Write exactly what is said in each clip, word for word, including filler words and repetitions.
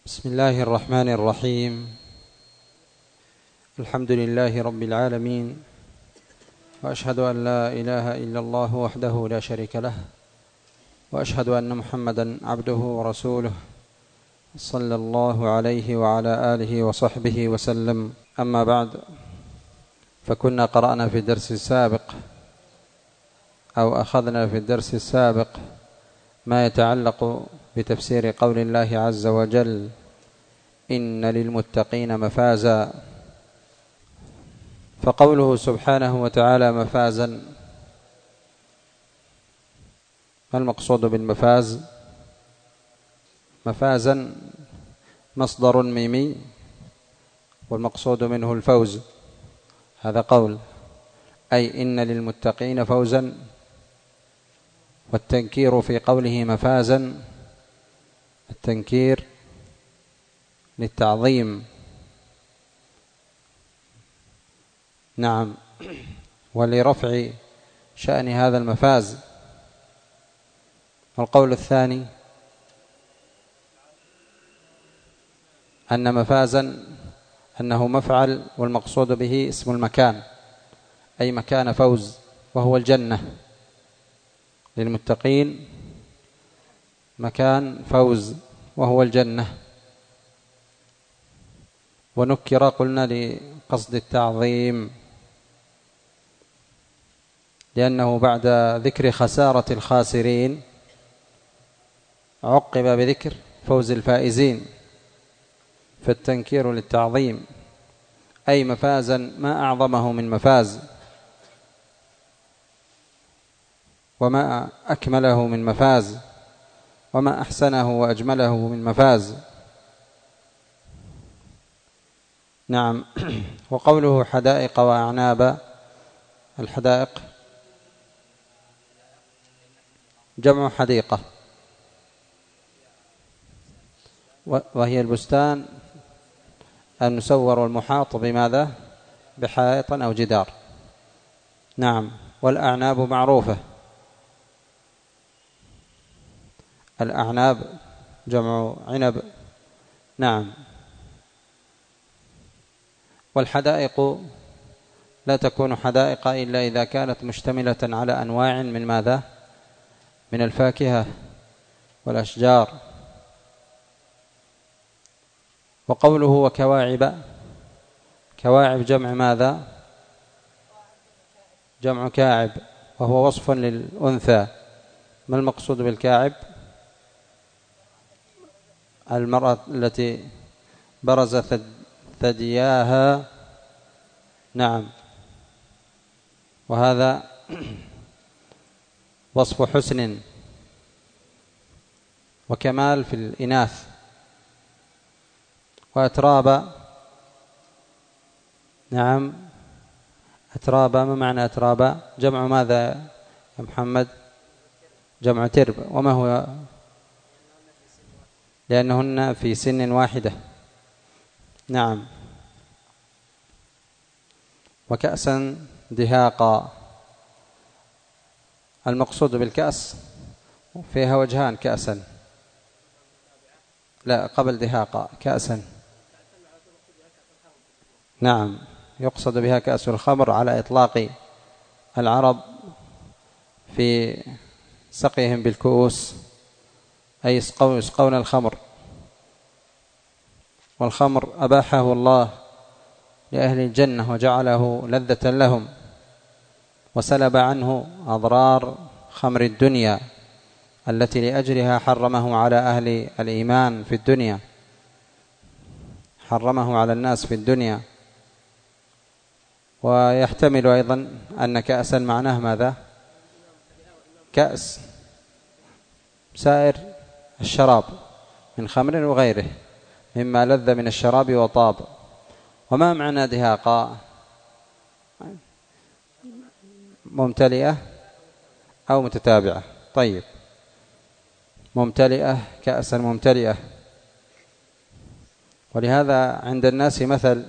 بسم الله الرحمن الرحيم. الحمد لله رب العالمين، وأشهد أن لا إله إلا الله وحده لا شريك له، وأشهد أن محمدا عبده ورسوله صلى الله عليه وعلى آله وصحبه وسلم. أما بعد، فكنا قرأنا في الدرس السابق أو أخذنا في الدرس السابق ما يتعلق بتفسير قول الله عز وجل: إن للمتقين مفازا. فقوله سبحانه وتعالى مفازا، ما المقصود بالمفاز؟ مفازا مصدر ميمي، والمقصود منه الفوز، هذا قول، أي إن للمتقين فوزا. والتنكير في قوله مفازا، التنكير للتعظيم، نعم، ولرفع شأن هذا المفاز. والقول الثاني أن مفازا أنه مفعل، والمقصود به اسم المكان، أي مكان فوز، وهو الجنة. للمتقين مكان فوز وهو الجنة. ونكر قلنا لقصد التعظيم، لأنه بعد ذكر خسارة الخاسرين عقب بذكر فوز الفائزين، فالتنكير للتعظيم، أي مفازا ما أعظمه من مفاز، وما أكمله من مفاز، وما أحسنه وأجمله من مفاز، نعم. وقوله حدائق وأعنابا، الحدائق جمع حديقة، وهي البستان المسور والمحاط بماذا؟ بحائط أو جدار، نعم. والأعناب معروفة، الأعناب جمع عنب، نعم. والحدائق لا تكون حدائق إلا إذا كانت مشتملة على أنواع من ماذا؟ من الفاكهة والأشجار. وقوله وكواعب، كواعب جمع ماذا؟ جمع كاعب، وهو وصف للأنثى. ما المقصود بالكاعب؟ المرأة التي برز ثدياها، نعم، وهذا وصف حسن وكمال في الإناث. وأترابا، نعم، أترابا، ما معنى أترابا؟ جمع ماذا يا محمد؟ جمع ترب. وما هو؟ لأنهن في سن واحدة، نعم. وكأسا دهاقا، المقصود بالكأس فيها وجهان: كأسا، لا، قبل دهاقا، كأسا، نعم، يقصد بها كأس الخمر على إطلاق العرب في سقيهم بالكؤوس، أي يسقون الخمر. والخمر أباحه الله لأهل الجنة وجعله لذة لهم، وسلب عنه أضرار خمر الدنيا التي لأجلها حرمه على أهل الإيمان في الدنيا، حرمه على الناس في الدنيا. ويحتمل أيضا أن كأسا معناه ماذا؟ كأس سائر الشراب من خمر وغيره مما لذ من الشراب وطاب. وما معنى دهاقا؟ ممتلئة أو متتابعة؟ طيب، ممتلئة، كأسا ممتلئة. ولهذا عند الناس مثل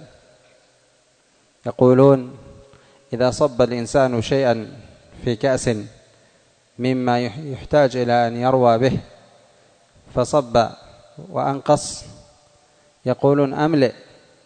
يقولون: إذا صب الإنسان شيئا في كأس مما يحتاج إلى أن يروى به، فصب وأنقص، يقولون أملئ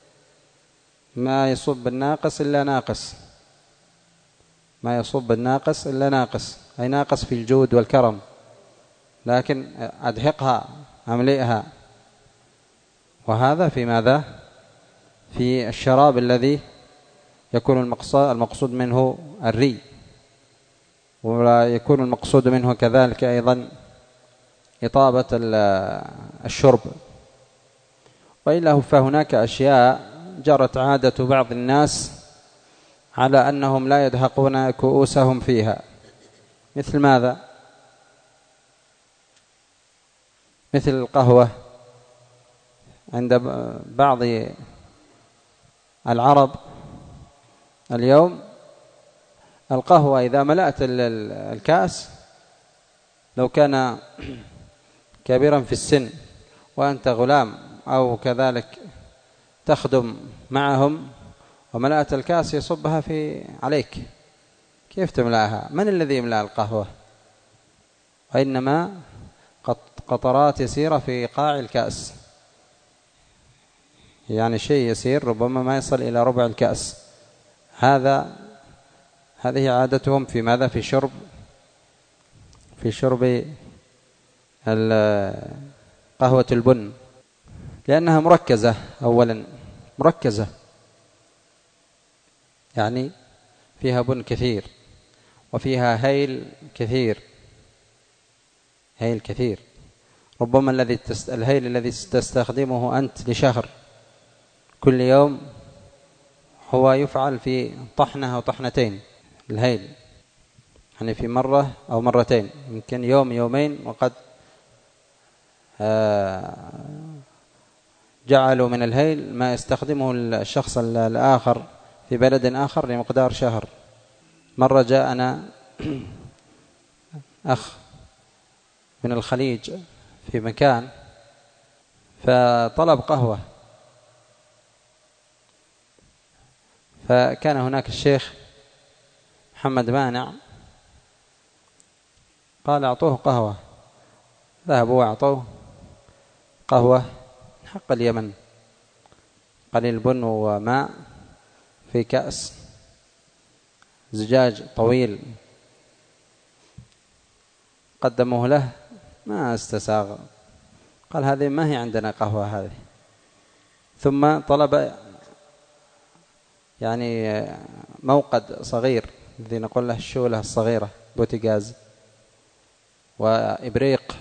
ما يصب الناقص إلا ناقص، ما يصب الناقص إلا ناقص، أي ناقص في الجود والكرم، لكن أدهقها أملئها. وهذا في ماذا؟ في الشراب الذي يكون المقصود منه الري، ولا يكون المقصود منه كذلك أيضا إطابة الشرب. وإلا فهناك أشياء جرت عادة بعض الناس على أنهم لا يدهقون كؤوسهم فيها، مثل ماذا؟ مثل القهوة. عند بعض العرب اليوم القهوة إذا ملأت الكأس، لو كان كبيرا في السن وأنت غلام أو كذلك تخدم معهم وملأت الكأس، يصبها في عليك. كيف تملأها؟ من الذي يملأ القهوة؟ وإنما قطرات يسيرة في قاع الكأس، يعني شيء يسير ربما ما يصل إلى ربع الكأس. هذا هذه عادتهم في ماذا؟ في شرب في شرب قهوة البن، لأنها مركزة. أولا مركزة، يعني فيها بن كثير وفيها هيل كثير، هيل كثير. ربما الذي تست... الهيل الذي تستخدمه أنت لشهر كل يوم هو يفعل في طحنة أو طحنتين. الهيل يعني في مرة أو مرتين، يمكن يوم يومين، وقد جعلوا من الهيل ما يستخدمه الشخص الآخر في بلد آخر لمقدار شهر. مرة جاءنا أخ من الخليج في مكان فطلب قهوة، فكان هناك الشيخ محمد مانع، قال أعطوه قهوة. ذهبوا وأعطوه قهوة حق اليمن، قليل بن وماء في كأس زجاج طويل، قدموه له ما استساغ، قال هذه ما هي عندنا قهوة هذه. ثم طلب يعني موقد صغير الذي نقول له الشولة الصغيرة، بوتيغاز وإبريق،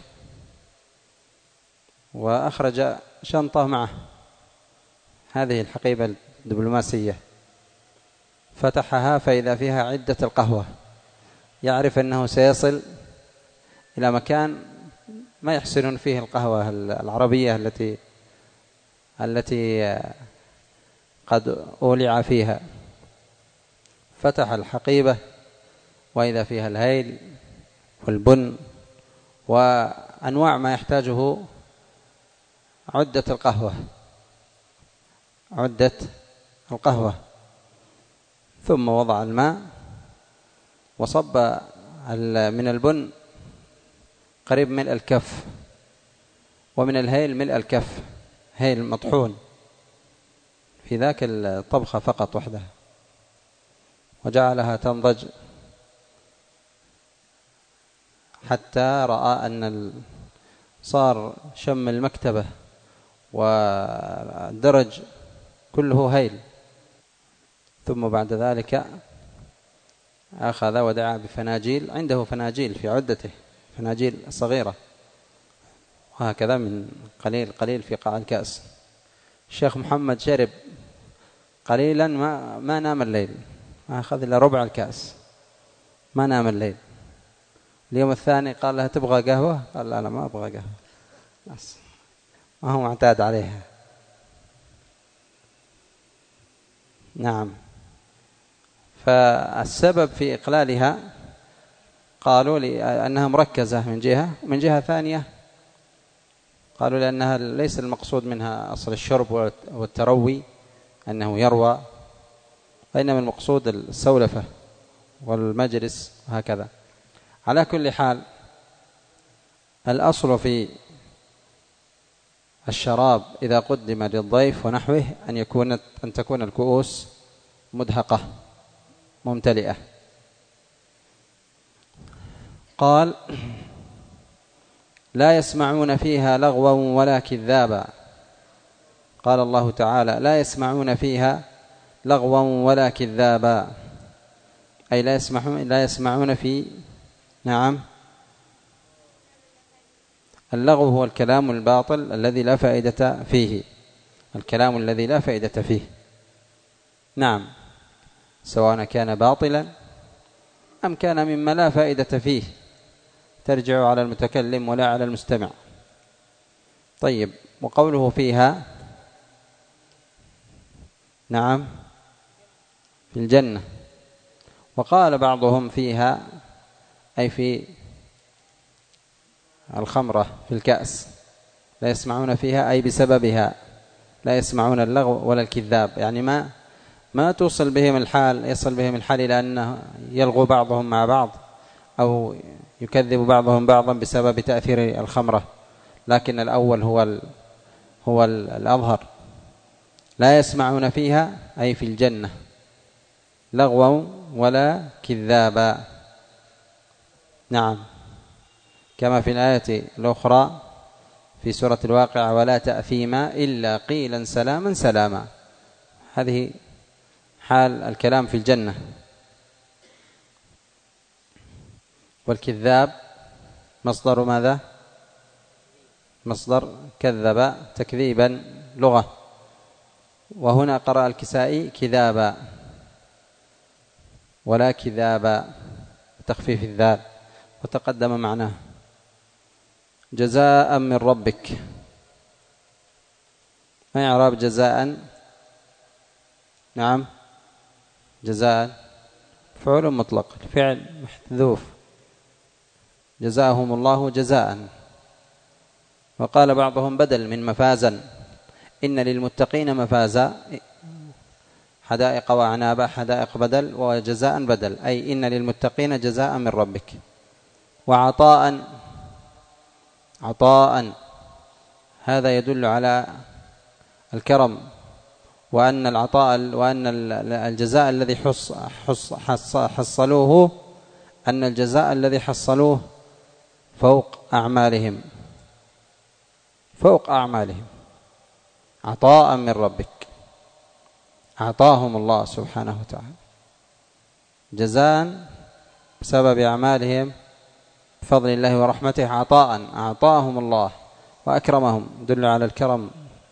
وأخرج شنطة معه، هذه الحقيبة الدبلوماسية، فتحها فإذا فيها عدة القهوة. يعرف أنه سيصل إلى مكان ما يحسنون فيه القهوة العربية التي التي قد أولع فيها. فتح الحقيبة وإذا فيها الهيل والبن وأنواع ما يحتاجه عدة القهوة، عدة القهوة. ثم وضع الماء وصب من البن قريب ملء الكف، ومن الهيل ملء الكف، هيل مطحون في ذاك الطبخة فقط وحدها، وجعلها تنضج حتى رأى أن صار شم المكتبة والدرج كله هيل. ثم بعد ذلك أخذ ودعا بفناجيل، عنده فناجيل في عدته، فناجيل صغيرة، وهكذا من قليل قليل في قاع الكأس. الشيخ محمد شرب قليلا ما ما نام الليل، ما أخذ إلا ربع الكأس، ما نام الليل. اليوم الثاني قال له تبغى قهوة؟ قال لا لا ما أبغى قهوة، بس ما هو معتاد عليها. نعم. فالسبب في إقلالها قالوا لي أنها مركزة من جهة، ومن جهة ثانية قالوا لأنها ليس المقصود منها أصل الشرب والتروي أنه يروى، وإنما المقصود السولفة والمجلس وهكذا. على كل حال، الأصل في الشراب إذا قدم للضيف ونحوه أن يكون أن تكون الكؤوس مدهقة ممتلئة. قال: لا يسمعون فيها لغوا ولا كذابا. قال الله تعالى: لا يسمعون فيها لغوا ولا كذابا، أي لا يسمعون لا يسمعون في نعم اللغو هو الكلام الباطل الذي لا فائدة فيه، الكلام الذي لا فائدة فيه، نعم، سواء كان باطلا أم كان مما لا فائدة فيه، ترجع على المتكلم ولا على المستمع. طيب، وقوله فيها نعم في الجنة، وقال بعضهم فيها أي في الخمرة في الكأس، لا يسمعون فيها أي بسببها لا يسمعون اللغو ولا الكذاب، يعني ما ما توصل بهم الحال يصل بهم الحال إلى أنه يلغو بعضهم مع بعض أو يكذب بعضهم بعضا بسبب تأثير الخمرة، لكن الأول هو ال هو ال الأظهر. لا يسمعون فيها أي في الجنة لغوا ولا كذابا، نعم، كما في الآية الأخرى في سورة الواقعة: ولا تأثيما إلا قيلا سلاما سلاما. هذه حال الكلام في الجنة. والكذاب مصدر ماذا؟ مصدر كذب تكذيبا لغة، وهنا قرأ الكسائي كذابا ولا كذابا بتخفيف الذال، وتقدم معناه. جزاء من ربك، ما إعراب جزاء؟ نعم، جزاء فعل مطلق، الفعل محذوف، جزاهم الله جزاء. وقال بعضهم بدل من مفازا، إن للمتقين مفازا، حدائق وأعنابا، حدائق بدل وجزاء بدل، أي إن للمتقين جزاء من ربك. وعطاء، عطاء هذا يدل على الكرم، وأن العطاء وأن الجزاء الذي حص حص حصلوه أن الجزاء الذي حصلوه فوق أعمالهم، فوق أعمالهم، عطاء من ربك، أعطاهم الله سبحانه وتعالى جزاء بسبب أعمالهم بفضل الله ورحمته، عطاء أعطاهم الله وأكرمهم، دل على الكرم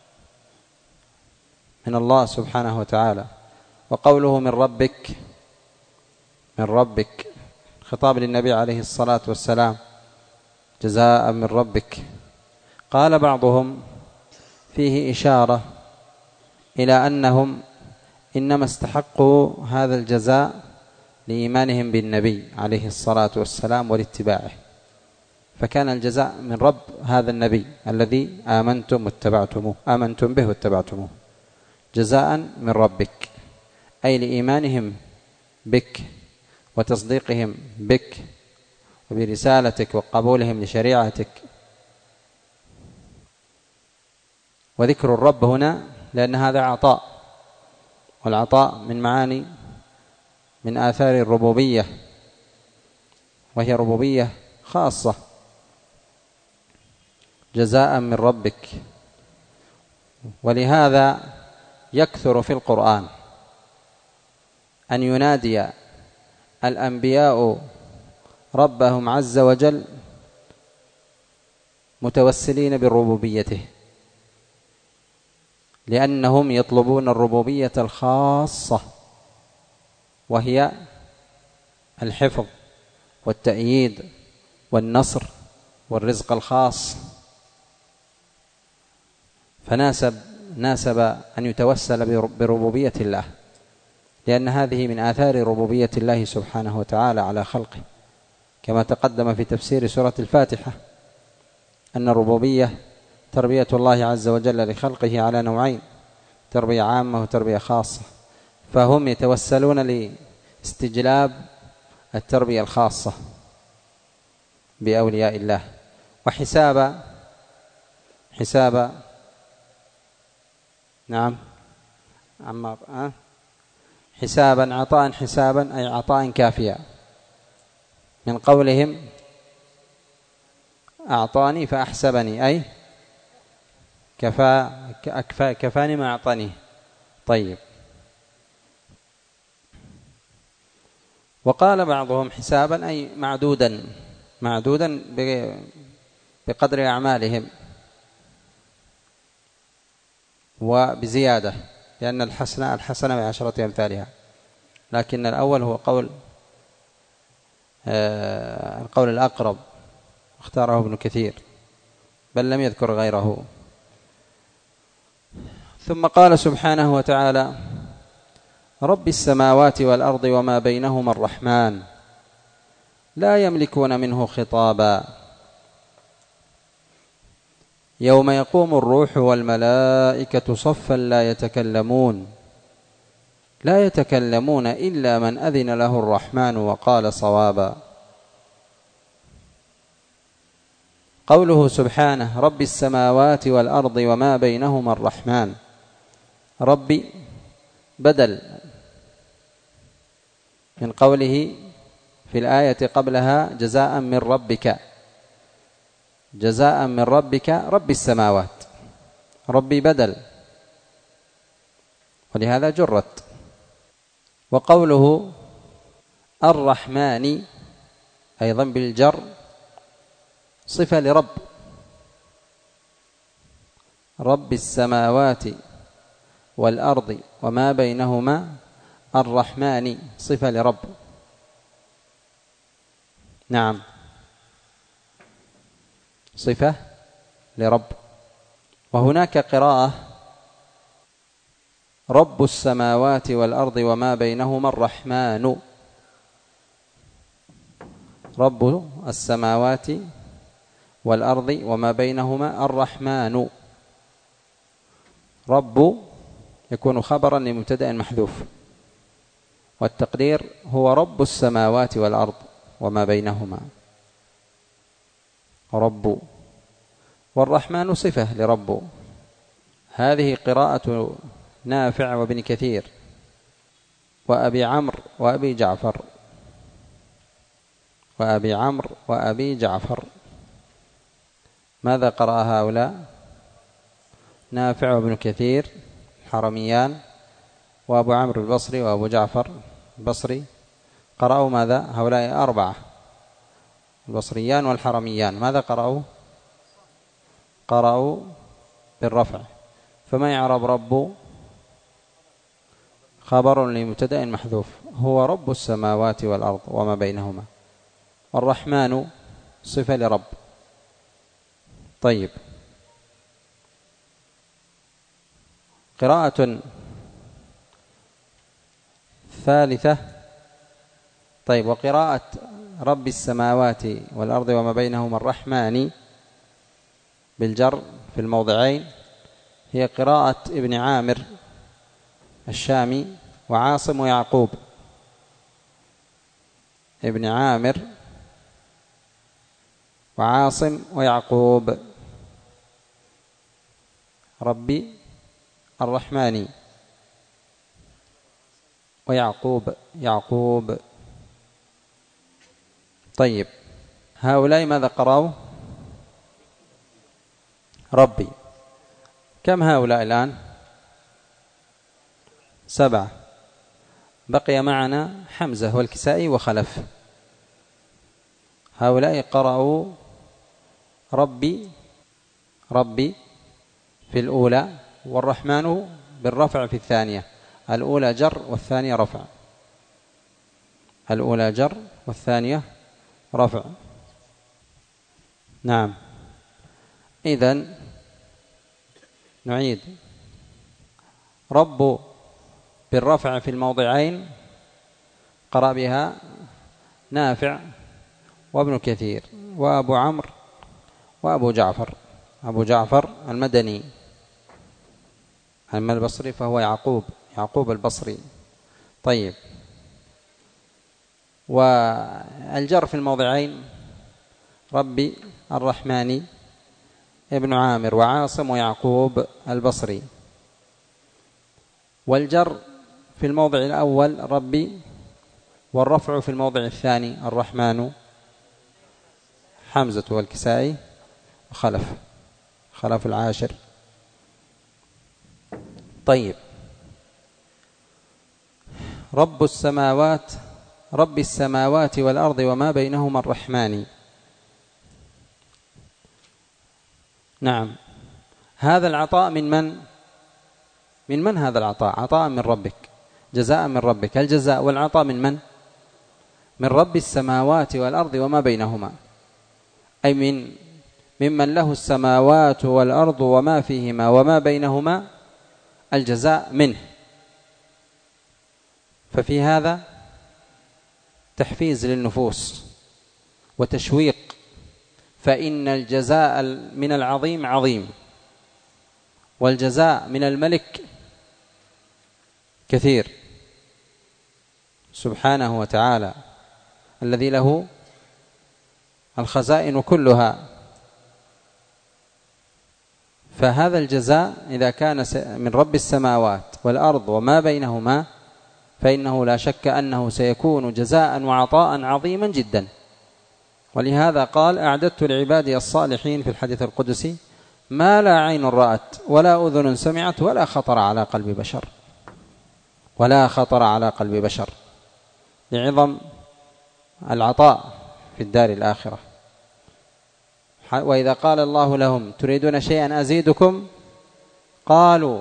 من الله سبحانه وتعالى. وقوله من ربك، من ربك خطاب للنبي عليه الصلاة والسلام، جزاء من ربك. قال بعضهم فيه إشارة إلى أنهم إنما استحقوا هذا الجزاء لإيمانهم بالنبي عليه الصلاة والسلام ولاتباعه، فكان الجزاء من رب هذا النبي الذي آمنتم واتبعتموه، آمنتم به واتبعتموه، جزاء من ربك أي لإيمانهم بك وتصديقهم بك وبرسالتك وقبولهم لشريعتك. وذكر الرب هنا لأن هذا عطاء، والعطاء من معاني من آثار الربوبية، وهي ربوبية خاصة. جزاء من ربك. ولهذا يكثر في القرآن أن ينادي الأنبياء ربهم عز وجل متوسلين بربوبيته، لأنهم يطلبون الربوبية الخاصة، وهي الحفظ والتأييد والنصر والرزق الخاص، فناسب ناسب أن يتوسل بربوبية الله، لأن هذه من آثار ربوبية الله سبحانه وتعالى على خلقه، كما تقدم في تفسير سورة الفاتحة أن الربوبية تربية الله عز وجل لخلقه على نوعين، تربية عامة وتربية خاصة، فهم يتوسلون لاستجلاب التربية الخاصة بأولياء الله، وحساب حساب نعم عمار. أه؟ حسابا، عطاء حسابا أي عطاء كافيا، من قولهم أعطاني فأحسبني أي كفى كفى كفاني ما أعطاني. طيب. وقال بعضهم حسابا أي معدودا، معدودا بقدر أعمالهم وبزيادة، لأن الحسنة الحسنة بعشرة أمثالها، لكن الأول هو قول آه القول الأقرب اختاره ابن كثير، بل لم يذكر غيره. ثم قال سبحانه وتعالى: رب السماوات والأرض وما بينهما الرحمن لا يملكون منه خطابا يوم يقوم الروح والملائكة صفا لا يتكلمون لا يتكلمون إلا من أذن له الرحمن وقال صوابا. قوله سبحانه رب السماوات والأرض وما بينهما الرحمن، ربي بدل من قوله في الآية قبلها جزاء من ربك، جزاء من ربك رب السماوات، ربي بدل، ولهذا جرت. وقوله الرحمن أيضا بالجر صفة لرب، رب السماوات والأرض وما بينهما الرحمن صفة لرب. نعم صفة لرب. وهناك قراءة رب السماوات والأرض وما بينهما الرحمن، رب السماوات والأرض وما بينهما الرحمن، رب يكون خبرا لمبتدأ محذوف، والتقدير هو رب السماوات والأرض وما بينهما رب، والرحمن صفة لرب. هذه قراءة نافع وابن كثير وأبي عمرو وأبي جعفر، وأبي عمرو وأبي جعفر. ماذا قرأ هؤلاء؟ نافع وابن كثير حرميان، وأبو عمرو البصري وأبو جعفر البصري قرأوا ماذا؟ هؤلاء أربعة البصريان والحرميان ماذا قرأوا؟ قرأوا بالرفع. فما يعرب رب؟ خبر لمبتدأ محذوف، هو رب السماوات والأرض وما بينهما، والرحمن صفة لرب. طيب. قراءة ثالثة. طيب. وقراءة رب السماوات والأرض وما بينهما الرحمن بالجر في الموضعين هي قراءة ابن عامر الشامي وعاصم ويعقوب. ابن عامر وعاصم ويعقوب، ربي الرحمن ويعقوب يعقوب. طيب. هؤلاء ماذا قرأوا؟ ربي. كم هؤلاء الآن؟ سبعة. بقي معنا حمزة والكسائي وخلف. هؤلاء قرأوا ربي ربي في الأولى، والرحمن بالرفع في الثانية. الأولى جر والثانية رفع، الأولى جر والثانية رفع. نعم. إذن نعيد. رب بالرفع في الموضعين قرأ بها نافع وابن كثير وأبو عمرو وأبو جعفر. أبو جعفر المدني، أما البصري فهو يعقوب يعقوب البصري. طيب. والجر في الموضعين ربي الرحمن ابن عامر وعاصم ويعقوب البصري. والجر في الموضع الأول ربي، والرفع في الموضع الثاني الرحمن، حمزة والكسائي وخلف خلف العاشر. طيب، رب السماوات رب السماوات والأرض وما بينهما الرحمن. نعم، هذا العطاء من من؟ من من هذا العطاء؟ عطاء من ربك، جزاء من ربك. الجزاء والعطاء من من؟ من رب السماوات والأرض وما بينهما، أي من ممن له السماوات والأرض وما فيهما وما بينهما، الجزاء منه. ففي هذا تحفيز للنفوس وتشويق، فإن الجزاء من العظيم عظيم، والجزاء من الملك كثير سبحانه وتعالى، الذي له الخزائن كلها. فهذا الجزاء إذا كان من رب السماوات والأرض وما بينهما، فإنه لا شك أنه سيكون جزاء وعطاء عظيما جدا. ولهذا قال: أعددت لعبادي الصالحين في الحديث القدسي ما لا عين رأت ولا أذن سمعت ولا خطر على قلب بشر، ولا خطر على قلب بشر، لعظم العطاء في الدار الآخرة. وإذا قال الله لهم: تريدون شيئا أزيدكم؟ قالوا: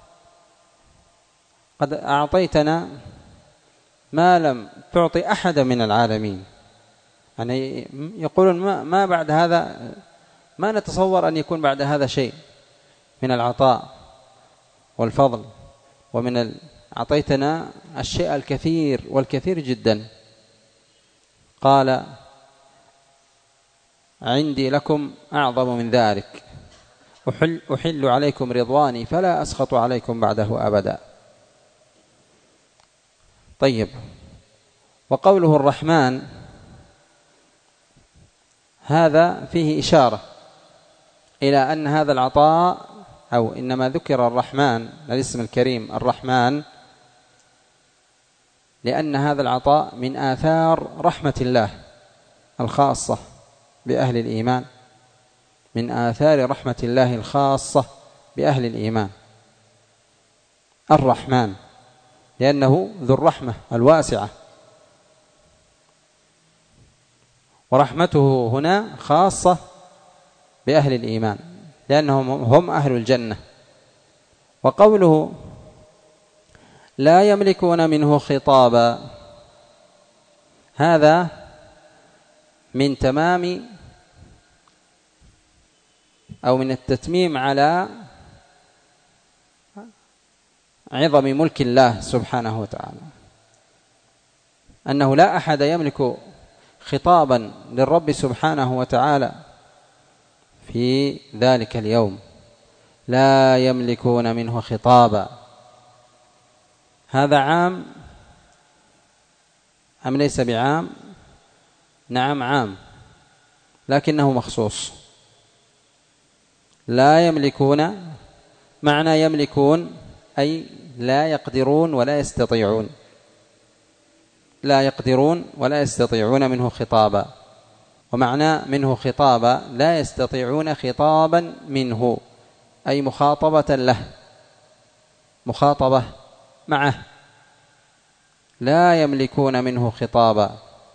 قد أعطيتنا ما لم تعطي أحد من العالمين. يعني يقولون ما, ما بعد هذا، ما نتصور أن يكون بعد هذا شيء من العطاء والفضل، ومن ال... أعطيتنا الشيء الكثير والكثير جدا. قال: عندي لكم أعظم من ذلك، أحل, أحل عليكم رضواني فلا أسخط عليكم بعده أبدا. طيب، وقوله الرحمن هذا فيه إشارة إلى أن هذا العطاء، أو إنما ذكر الرحمن الاسم الكريم الرحمن لأن هذا العطاء من آثار رحمة الله الخاصة بأهل الإيمان، من آثار رحمة الله الخاصة بأهل الإيمان الرحمن، لأنه ذو الرحمة الواسعة، ورحمته هنا خاصة بأهل الإيمان لأنهم هم أهل الجنة. وقوله: لا يملكون منه خطابا، هذا من تمام أو من التتميم على عظم ملك الله سبحانه وتعالى، أنه لا أحد يملك خطابا للرب سبحانه وتعالى في ذلك اليوم. لا يملكون منه خطابا، هذا عام أم ليس بعام؟ نعم عام، لكنه مخصوص. لا يملكون، معنى يملكون أي لا يقدرون ولا يستطيعون، لا يقدرون ولا يستطيعون منه خطابا. ومعنى منه خطابا لا يستطيعون خطابا منه، أي مخاطبة له، مخاطبة معه. لا يملكون منه خطابا،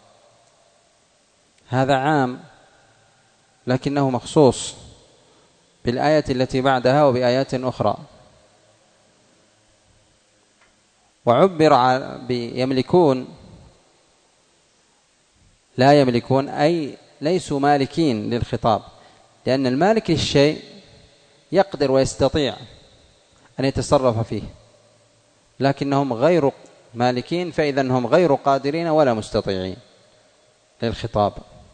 هذا عام لكنه مخصوص بالآية التي بعدها وبآيات أخرى. وعبر بيملكون، لا يملكون أي ليسوا مالكين للخطاب، لأن المالك للشيء يقدر ويستطيع أن يتصرف فيه، لكنهم غير مالكين، فإذا هم غير قادرين ولا مستطيعين للخطاب.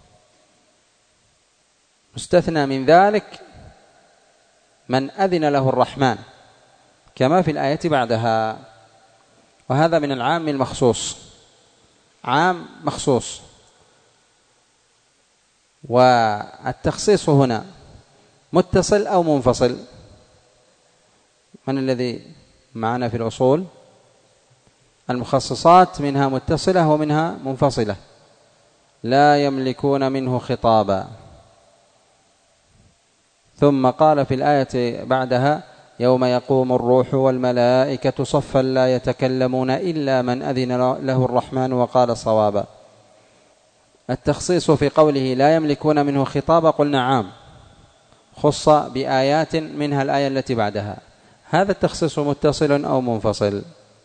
مستثنى من ذلك من أذن له الرحمن كما في الآية بعدها. وهذا من العام المخصوص، عام مخصوص. والتخصيص هنا متصل أو منفصل؟ من الذي معنا في الأصول المخصصات منها متصلة ومنها منفصلة. لا يملكون منه خطابا. ثم قال في الآية بعدها يوم يقوم الروح والملائكة صفا لا يتكلمون إلا من أذن له الرحمن وقال صوابا. التخصيص في قوله لا يملكون منه خطابا قلنا عام، خص بآيات منها الآية التي بعدها. هذا التخصيص متصل أو منفصل؟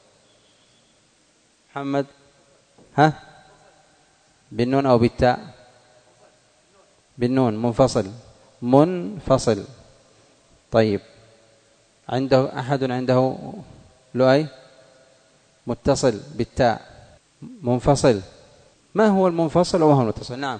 محمد ها بالنون أو بالتاء؟ بالنون. منفصل منفصل. طيب عنده أحد عنده لؤي؟ متصل بالتاء منفصل. ما هو المنفصل وما هو المتصل؟ نعم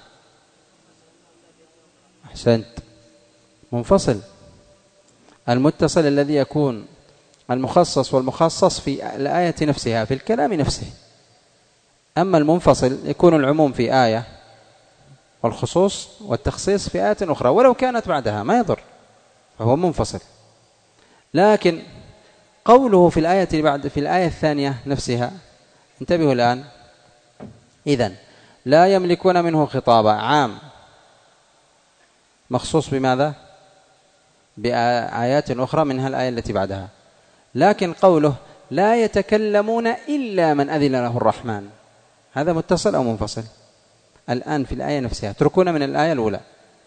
أحسنت. منفصل المتصل الذي يكون المخصص والمخصص في الآية نفسها في الكلام نفسه. أما المنفصل يكون العموم في آية والخصوص والتخصيص في آية أخرى ولو كانت بعدها ما يضر، فهو منفصل. لكن قوله في الآية اللي بعد في الآية الثانية نفسها، انتبهوا الآن، إذن لا يملكون منه خطابا عام مخصوص بماذا؟ بآيات أخرى منها الآية التي بعدها. لكن قوله لا يتكلمون إلا من أذن له الرحمن، هذا متصل أو منفصل؟ الآن في الآية نفسها اتركونا من الآية الأولى،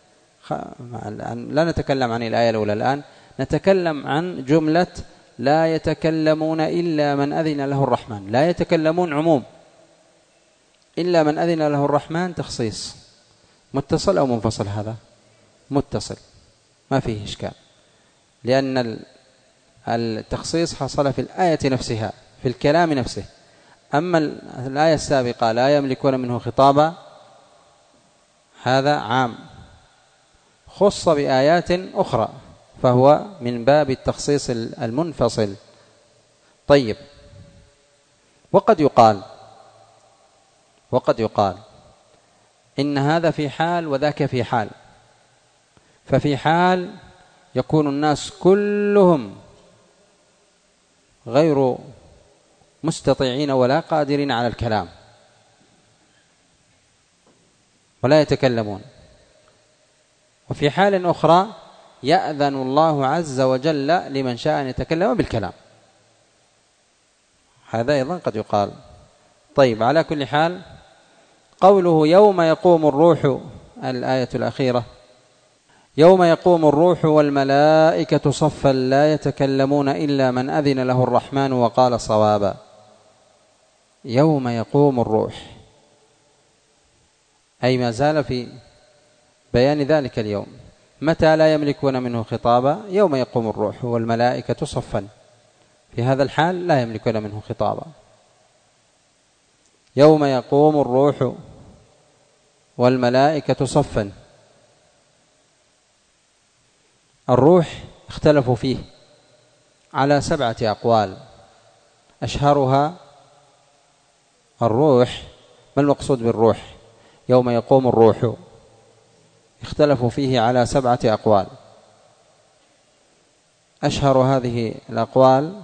لا نتكلم عن الآية الأولى الآن، نتكلم عن جملة لا يتكلمون إلا من أذن له الرحمن. لا يتكلمون عموم، إلا من أذن له الرحمن تخصيص. متصل أو منفصل؟ هذا متصل ما فيه إشكال، لأن التخصيص حصل في الآية نفسها في الكلام نفسه. أما الآية السابقة لا يملكون منه خطابا هذا عام خص بآيات أخرى، فهو من باب التخصيص المنفصل. طيب وقد يقال وقد يقال إن هذا في حال وذاك في حال. ففي حال يكون الناس كلهم غير مستطيعين ولا قادرين على الكلام ولا يتكلمون. وفي حال أخرى يأذن الله عز وجل لمن شاء أن يتكلم بالكلام، هذا أيضا قد يقال. طيب على كل حال قوله يوم يقوم الروح، الآية الأخيرة يوم يقوم الروح والملائكة صفا لا يتكلمون إلا من أذن له الرحمن وقال صوابا. يوم يقوم الروح أي ما زال في بيان ذلك اليوم. متى لا يملكون منه خطابا؟ يوم يقوم الروح والملائكة صفا، في هذا الحال لا يملكون منه خطابا. يوم يقوم الروح والملائكة صفا. الروح اختلفوا فيه على سبعة أقوال، أشهرها الروح. ما المقصود بالروح؟ يوم يقوم الروح اختلفوا فيه على سبعة أقوال. أشهر هذه الأقوال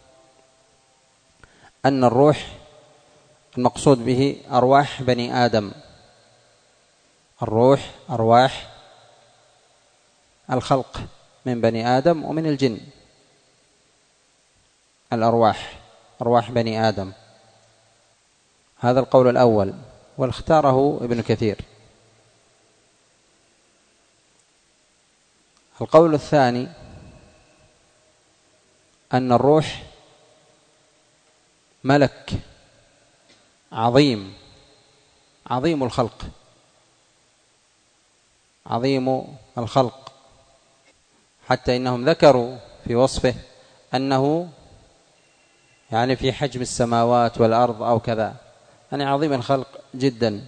أن الروح المقصود به أرواح بني آدم، الروح أرواح الخلق من بني آدم ومن الجن، الأرواح أرواح بني آدم. هذا القول الأول واختاره ابن كثير. القول الثاني أن الروح ملك عظيم عظيم الخلق عظيم الخلق، حتى إنهم ذكروا في وصفه أنه يعني في حجم السماوات والأرض أو كذا، يعني عظيم الخلق جدا.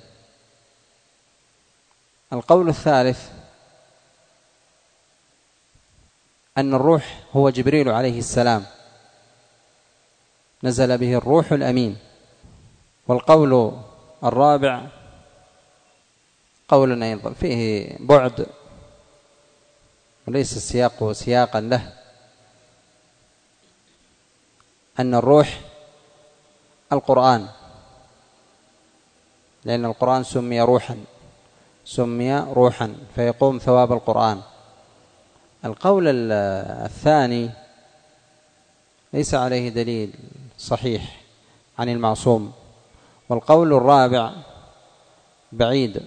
القول الثالث أن الروح هو جبريل عليه السلام، نزل به الروح الأمين. والقول الرابع قول أيضا فيه بعد وليس السياق سياقا له، أن الروح القرآن، لأن القرآن سمي روحا سمي روحا فيقوم ثواب القرآن. القول الثاني ليس عليه دليل صحيح عن المعصوم، والقول الرابع بعيد.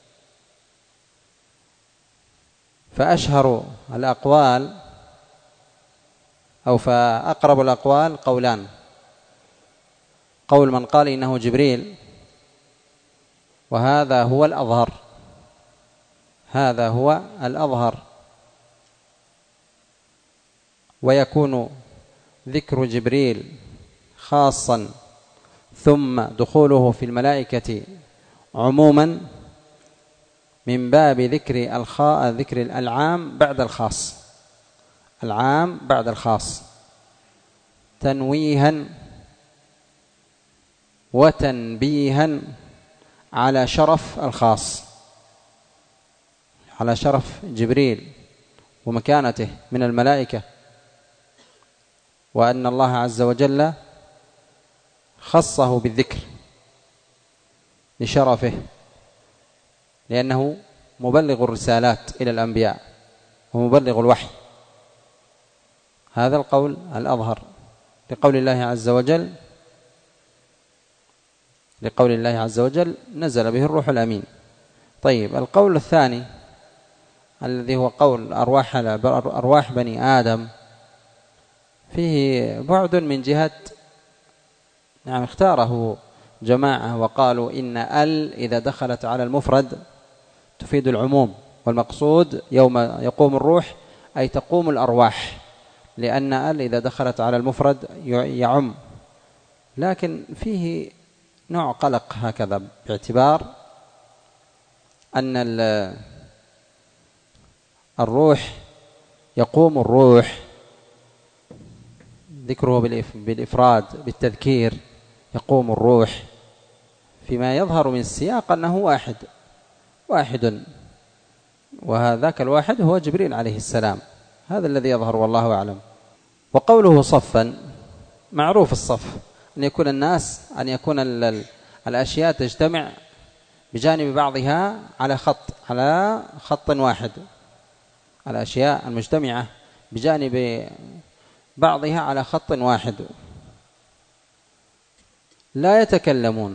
فأشهر الأقوال أو فأقرب الأقوال قولان: قول من قال إنه جبريل، وهذا هو الأظهر، هذا هو الأظهر، ويكون ذكر جبريل خاصا ثم دخوله في الملائكة عموما من باب ذكر الخاء ذكر العام بعد الخاص، العام بعد الخاص، تنويها وتنبيها على شرف الخاص، على شرف جبريل ومكانته من الملائكة، وأن الله عز وجل خصه بالذكر لشرفه، لأنه مبلغ الرسالات إلى الأنبياء ومبلغ الوحي. هذا القول الأظهر لقول الله عز وجل لقول الله عز وجل نزل به الروح الأمين. طيب، القول الثاني الذي هو قول أرواح أرواح بني آدم فيه بعد من جهة، نعم، اختاره جماعة وقالوا إن ال إذا دخلت على المفرد تفيد العموم، والمقصود يوم يقوم الروح أي تقوم الأرواح، لأن ال إذا دخلت على المفرد يعم. لكن فيه نوع قلق هكذا، باعتبار أن الروح يقوم الروح ذكره بالإفراد بالتذكير، يقوم الروح فيما يظهر من السياق أنه واحد واحد وهذاك الواحد هو جبريل عليه السلام، هذا الذي يظهر والله أعلم. وقوله صفا، معروف الصف أن يكون الناس أن يكون الأشياء تجتمع بجانب بعضها على خط على خط واحد، الأشياء المجتمعة بجانب بعضها على خط واحد، لا يتكلمون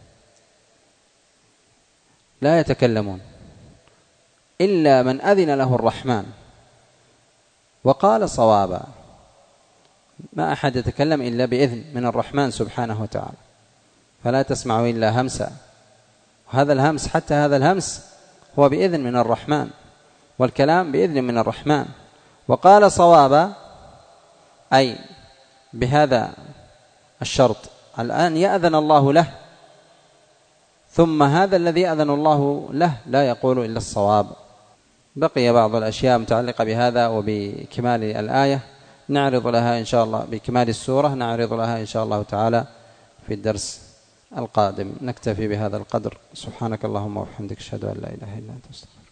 لا يتكلمون إلا من أذن له الرحمن وقال صوابا. ما أحد يتكلم إلا بإذن من الرحمن سبحانه وتعالى، فلا تسمعوا إلا همسا، وهذا الهمس حتى هذا الهمس هو بإذن من الرحمن، والكلام بإذن من الرحمن. وقال صوابا أي بهذا الشرط، الآن يأذن الله له، ثم هذا الذي يأذن الله له لا يقول إلا الصواب. بقي بعض الأشياء متعلقة بهذا وبكمال الآية نعرض لها إن شاء الله، بكمال السورة نعرض لها إن شاء الله تعالى في الدرس القادم. نكتفي بهذا القدر. سبحانك اللهم وبحمدك، أشهد أن لا إله إلا أنت، أستغفرك.